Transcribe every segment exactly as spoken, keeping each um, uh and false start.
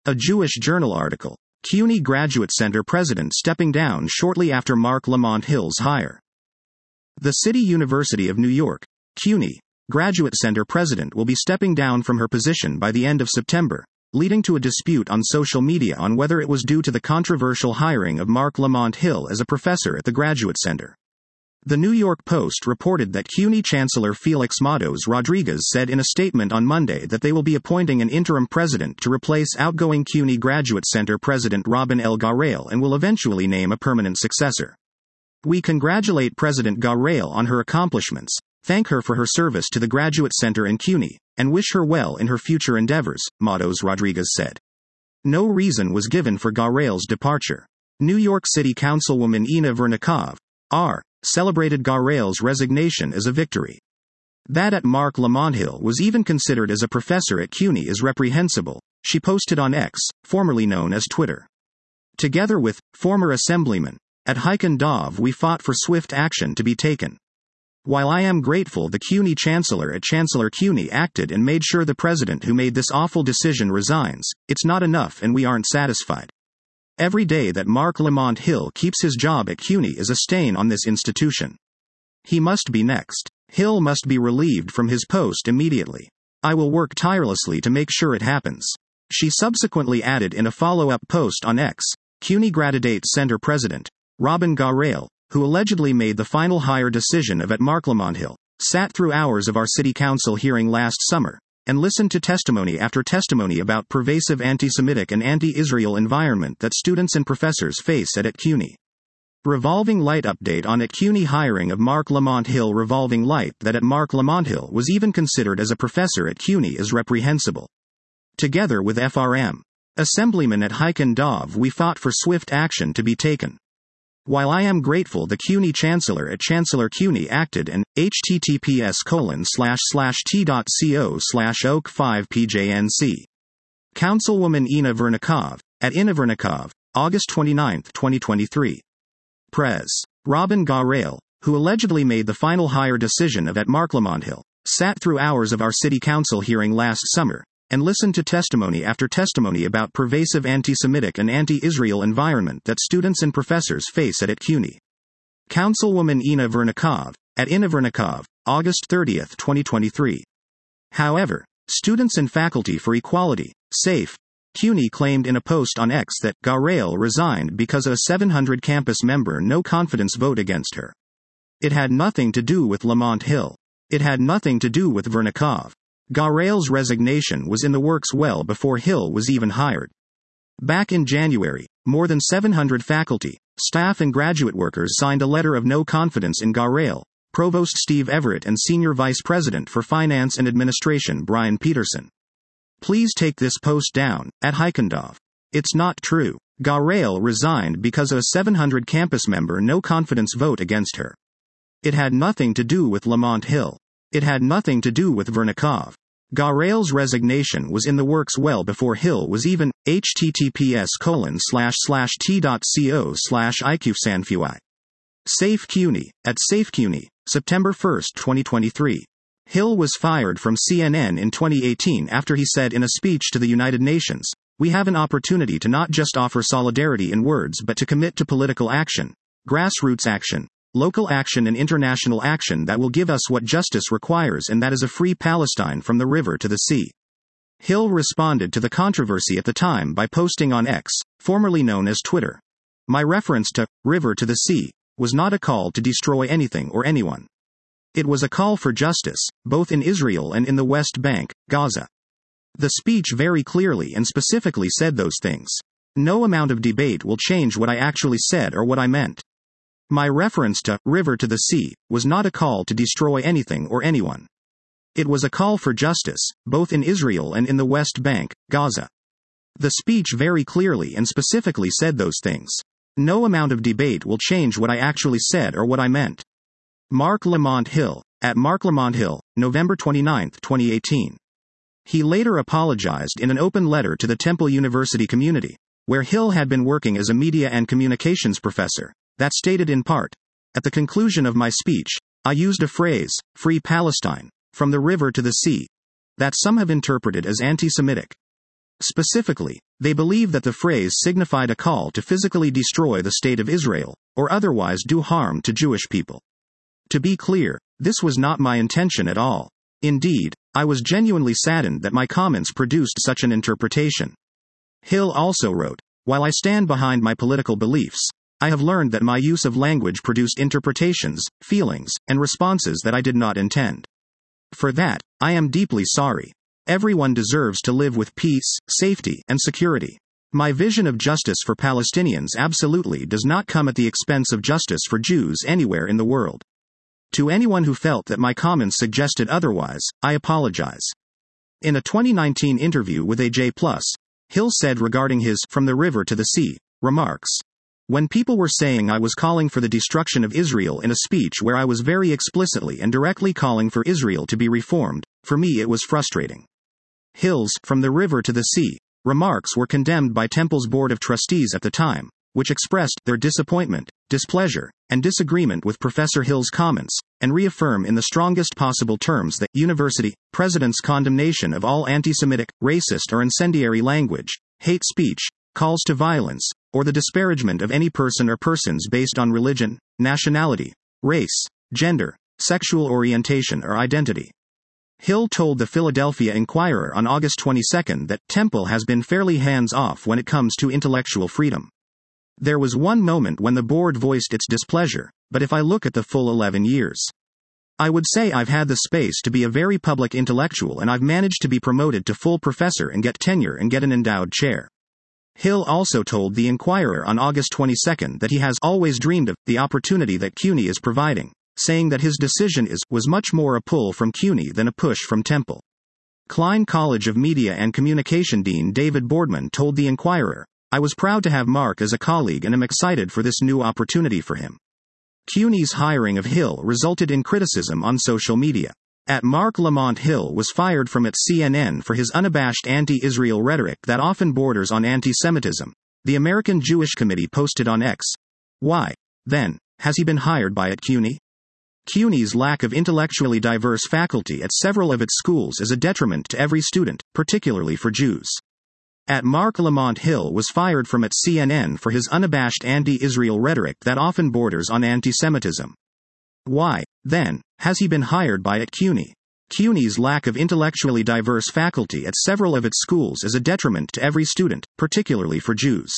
A Jewish Journal article. CUNY Graduate Center president stepping down shortly after Marc Lamont Hill's hire. The City University of New York, CUNY, Graduate Center president will be stepping down from her position by the end of September, leading to a dispute on social media on whether it was due to the controversial hiring of Marc Lamont Hill as a professor at the Graduate Center. The New York Post reported that CUNY Chancellor Felix Matos Rodriguez said in a statement on Monday that they will be appointing an interim president to replace outgoing CUNY Graduate Center President Robin L. Garrail and will eventually name a permanent successor. "We congratulate President Garrail on her accomplishments, thank her for her service to the Graduate Center and CUNY, and wish her well in her future endeavors," Matos Rodriguez said. No reason was given for Garrail's departure. New York City Councilwoman Inna Vernikov, R., celebrated Garrail's resignation as a victory. That at Marc Lamont Hill was even considered as a professor at CUNY is reprehensible, she posted on X, formerly known as Twitter. Together with former assemblyman, at Heiken Dov we fought for swift action to be taken. While I am grateful the CUNY Chancellor at Chancellor CUNY acted and made sure the president who made this awful decision resigns, it's not enough and we aren't satisfied. Every day that Marc Lamont Hill keeps his job at CUNY is a stain on this institution. He must be next. Hill must be relieved from his post immediately. I will work tirelessly to make sure it happens. She subsequently added in a follow-up post on X, CUNY Graduate Center president, Robin Garrail, who allegedly made the final hire decision of at Marc Lamont Hill, sat through hours of our city council hearing last summer, and listened to testimony after testimony about pervasive anti-Semitic and anti-Israel environment that students and professors face at at CUNY. Revolving Light update on at CUNY hiring of Marc Lamont Hill. Revolving Light that at Marc Lamont Hill was even considered as a professor at CUNY is reprehensible. Together with F R M. Assemblyman at Heiken Dov we fought for swift action to be taken. While I am grateful the CUNY Chancellor at Chancellor CUNY acted and https colon slash slash t.co slash oak 5 pjnc. Councilwoman Inna Vernikov, at Inna Vernikov, August twenty-ninth, twenty twenty-three. Pres. Robin Garrail, who allegedly made the final hire decision of at Marc Lamont Hill, sat through hours of our city council hearing last summer, and listened to testimony after testimony about pervasive anti-Semitic and anti-Israel environment that students and professors face at at CUNY. Councilwoman Inna Vernikov, at Inna Vernikov, August thirtieth, twenty twenty-three. However, Students and Faculty for Equality, SAFE, CUNY claimed in a post on X that Garrail resigned because of a seven hundred campus member no-confidence vote against her. It had nothing to do with Lamont Hill. It had nothing to do with Vernikov. Garrail's resignation was in the works well before Hill was even hired. Back in January, more than seven hundred faculty, staff and graduate workers signed a letter of no confidence in Garrail, Provost Steve Everett and Senior Vice President for Finance and Administration Brian Peterson. Please take this post down, at Heiken Dov. It's not true. Garrail resigned because of a seven hundred campus member no confidence vote against her. It had nothing to do with Lamont Hill. It had nothing to do with Vernikov. Garrail's resignation was in the works well before Hill was even, https colon slash slash t.co slash iqsanfui. Safe CUNY, at Safe CUNY, September first, twenty twenty-three. Hill was fired from C N N in twenty eighteen after he said in a speech to the United Nations, "We have an opportunity to not just offer solidarity in words but to commit to political action, grassroots action, local action and international action that will give us what justice requires, and that is a free Palestine from the river to the sea." Hill responded to the controversy at the time by posting on X, formerly known as Twitter. "My reference to river to the sea was not a call to destroy anything or anyone. It was a call for justice, both in Israel and in the West Bank, Gaza." The speech very clearly and specifically said those things. No amount of debate will change what I actually said or what I meant. My reference to river to the sea was not a call to destroy anything or anyone. It was a call for justice, both in Israel and in the West Bank, Gaza. The speech very clearly and specifically said those things. No amount of debate will change what I actually said or what I meant. Marc Lamont Hill, at Marc Lamont Hill, November twenty-ninth, twenty eighteen. He later apologized in an open letter to the Temple University community, where Hill had been working as a media and communications professor, that stated in part, "At the conclusion of my speech, I used a phrase, free Palestine, from the river to the sea, that some have interpreted as anti-Semitic. Specifically, They believe that the phrase signified a call to physically destroy the state of Israel, or otherwise do harm to Jewish people. To be clear, this was not my intention at all. Indeed, I was genuinely saddened that my comments produced such an interpretation. Hill also wrote, "While I stand behind my political beliefs, I have learned that my use of language produced interpretations, feelings, and responses that I did not intend. For that, I am deeply sorry. Everyone deserves to live with peace, safety, and security. My vision of justice for Palestinians absolutely does not come at the expense of justice for Jews anywhere in the world. To anyone who felt that my comments suggested otherwise, I apologize." In a twenty nineteen interview with A J plus, Hill said regarding his "From the River to the Sea" remarks, "When people were saying I was calling for the destruction of Israel in a speech where I was very explicitly and directly calling for Israel to be reformed, for me it was frustrating." Hill's "From the River to the Sea" remarks were condemned by Temple's Board of Trustees at the time, which expressed their disappointment, displeasure, and disagreement with Professor Hill's comments, and reaffirm in the strongest possible terms the university president's condemnation of all anti-Semitic, racist or incendiary language, hate speech, calls to violence, or the disparagement of any person or persons based on religion, nationality, race, gender, sexual orientation or identity. Hill told the Philadelphia Inquirer on August twenty-second that Temple has been fairly hands-off when it comes to intellectual freedom. "There was one moment when the board voiced its displeasure, but if I look at the full eleven years, I would say I've had the space to be a very public intellectual and I've managed to be promoted to full professor and get tenure and get an endowed chair." Hill also told the Inquirer on August twenty-second that he has always dreamed of the opportunity that CUNY is providing, saying that his decision is was much more a pull from CUNY than a push from Temple. Klein College of Media and Communication Dean David Boardman told the Inquirer, "I was proud to have Mark as a colleague and am excited for this new opportunity for him." CUNY's hiring of Hill resulted in criticism on social media. At Mark Lamont Hill was fired from at C N N for his unabashed anti-Israel rhetoric that often borders on anti-Semitism, the American Jewish Committee posted on X. Why, then, has he been hired by at CUNY? CUNY's lack of intellectually diverse faculty at several of its schools is a detriment to every student, particularly for Jews. At Mark Lamont Hill was fired from at C N N for his unabashed anti-Israel rhetoric that often borders on anti-Semitism. Why, then, has he been hired by at CUNY? CUNY's lack of intellectually diverse faculty at several of its schools is a detriment to every student, particularly for Jews.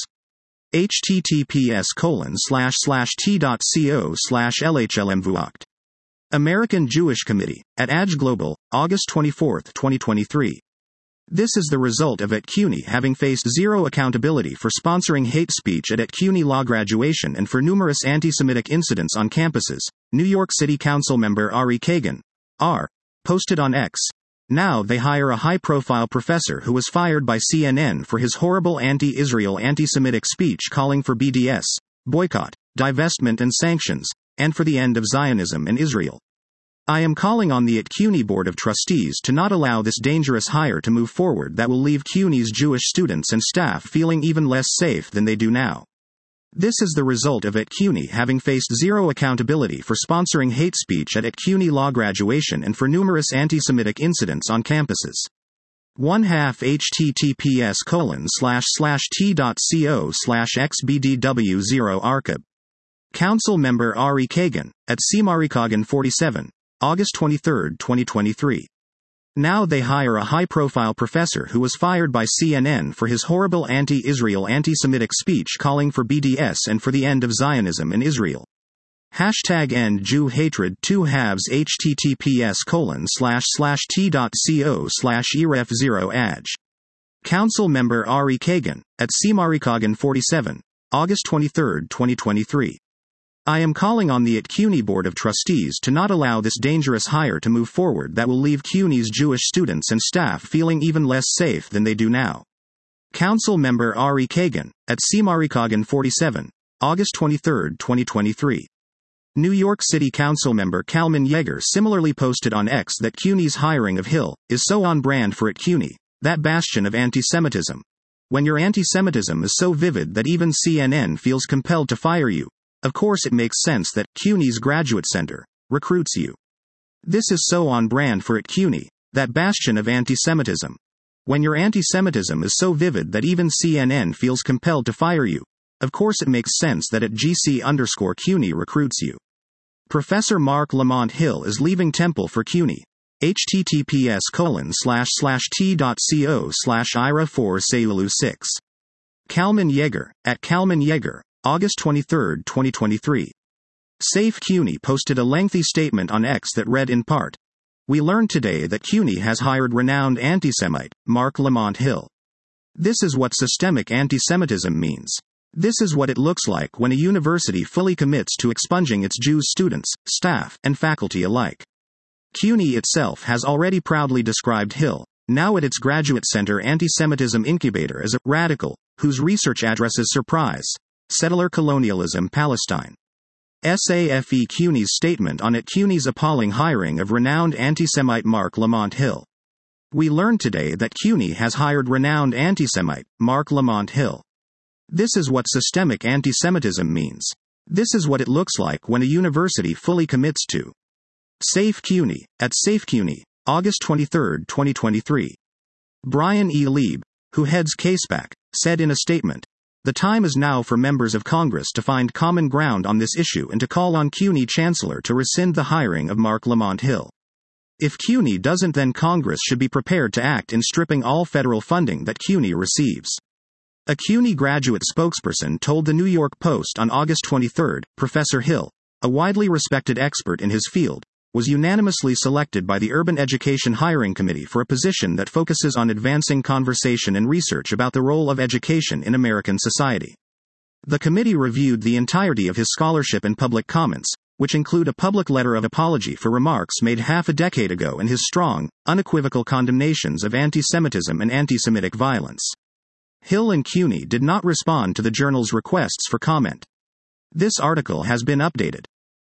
https colon slash slash t.co slash lhlmvuoct. American Jewish Committee, at A J Global, August twenty-fourth, twenty twenty-three. This is the result of at CUNY having faced zero accountability for sponsoring hate speech at at CUNY law graduation and for numerous anti-Semitic incidents on campuses, New York City Council member Ari Kagan, R. posted on X. Now they hire a high-profile professor who was fired by C N N for his horrible anti-Israel anti-Semitic speech calling for B D S, boycott, divestment and sanctions, and for the end of Zionism and Israel. I am calling on the at CUNY Board of Trustees to not allow this dangerous hire to move forward that will leave CUNY's Jewish students and staff feeling even less safe than they do now. This is the result of at CUNY having faced zero accountability for sponsoring hate speech at at CUNY law graduation and for numerous anti-Semitic incidents on campuses. One half https colon slash slash t.co slash xbdw0 archib. Council member Ari Kagan, at C Marikagan forty-seven, August twenty-third, twenty twenty-three. Now they hire a high-profile professor who was fired by C N N for his horrible anti-Israel anti-Semitic speech calling for B D S and for the end of Zionism and Israel. Hashtag end Jew hatred two halves https colon slash slash t.co slash eref0 aj. Council member Ari Kagan, at C Marikagan forty-seven, August twenty-third, twenty twenty-three. I am calling on the at CUNY Board of Trustees to not allow this dangerous hire to move forward that will leave CUNY's Jewish students and staff feeling even less safe than they do now. Council member Ari Kagan, at C Marikagan forty-seven, August twenty-third, twenty twenty-three. New York City Council member Kalman Yeager similarly posted on X that CUNY's hiring of Hill is so on brand for at CUNY, that bastion of anti-Semitism. When your anti-Semitism is so vivid that even C N N feels compelled to fire you, of course it makes sense that CUNY's Graduate Center recruits you. This is so on brand for at CUNY, that bastion of anti-Semitism. When your anti-Semitism is so vivid that even C N N feels compelled to fire you, of course it makes sense that at G C underscore CUNY recruits you. Professor Marc Lamont Hill is leaving Temple for CUNY. https colon slash slash t.co slash ira four Sailulu six. Kalman Yeager, at Kalman Yeager, August twenty-third, twenty twenty-three. Safe CUNY posted a lengthy statement on X that read in part, "We learned today that CUNY has hired renowned anti-Semite, Marc Lamont Hill. This is what systemic anti-Semitism means. This is what it looks like when a university fully commits to expunging its Jews students, staff, and faculty alike." CUNY itself has already proudly described Hill, now at its Graduate Center Anti-Semitism Incubator, as a radical, whose research addresses surprise, settler colonialism Palestine. SAFE CUNY's statement on at CUNY's appalling hiring of renowned anti-Semite Marc Lamont Hill. "We learned today that CUNY has hired renowned anti-Semite, Marc Lamont Hill. This is what systemic anti-Semitism means. This is what it looks like when a university fully commits to." Safe CUNY, at Safe CUNY, August twenty-third, twenty twenty-three. Brian E. Lieb, who heads CASEBAC, said in a statement, "The time is now for members of Congress to find common ground on this issue and to call on CUNY Chancellor to rescind the hiring of Marc Lamont Hill. If CUNY doesn't, then Congress should be prepared to act in stripping all federal funding that CUNY receives." A CUNY graduate spokesperson told the New York Post on August twenty-third, Professor Hill, a widely respected expert in his field, was unanimously selected by the Urban Education Hiring Committee for a position that focuses on advancing conversation and research about the role of education in American society. The committee reviewed the entirety of his scholarship and public comments, which include a public letter of apology for remarks made half a decade ago and his strong, unequivocal condemnations of anti-Semitism and anti-Semitic violence. Hill and CUNY did not respond to the journal's requests for comment. This article has been updated.